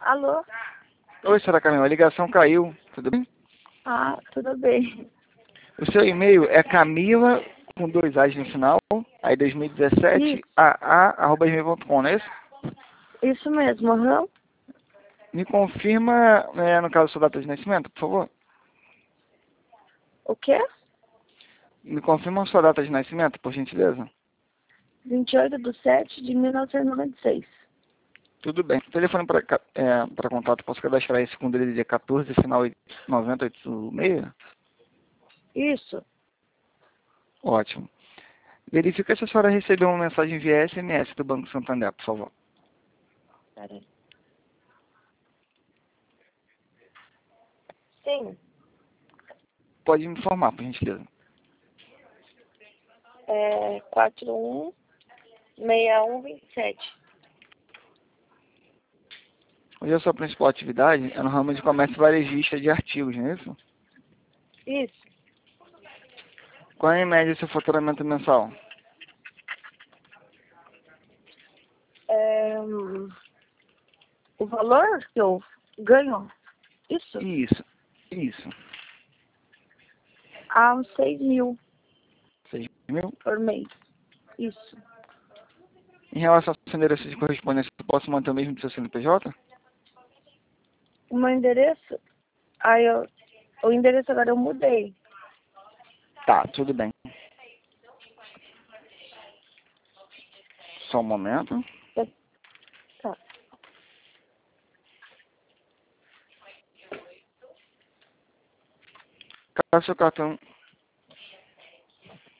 Alô? Oi, senhora Camila, a ligação caiu, tudo bem? Ah, tudo bem. O seu e-mail é Camila, com 2 A's no final, aí 2017, Isso, aa@gmail.com, não é isso? isso mesmo, aham. Me confirma, no caso, sua data de nascimento, por favor. O quê? Me confirma sua data de nascimento, por gentileza. 28/7/1996. Tudo bem. Telefone para contato, posso cadastrar esse com DDD 14, final 9086? Isso. Ótimo. Verifica se a senhora recebeu uma mensagem via SMS do Banco Santander, por favor. Peraí. Sim. Pode me informar, por gentileza. 416127. Hoje a sua principal atividade é no ramo de comércio varejista de artigos, não é isso? Isso. Qual é, em média, seu faturamento mensal? O valor que eu ganho? Isso? Isso, isso. Uns 6.000 6.000. por mês. Isso. Em relação ao seu endereço de correspondência, eu posso manter o mesmo do seu CNPJ? O meu endereço? O endereço agora eu mudei. Tá, tudo bem. Só um momento. Tá. Caso seu cartão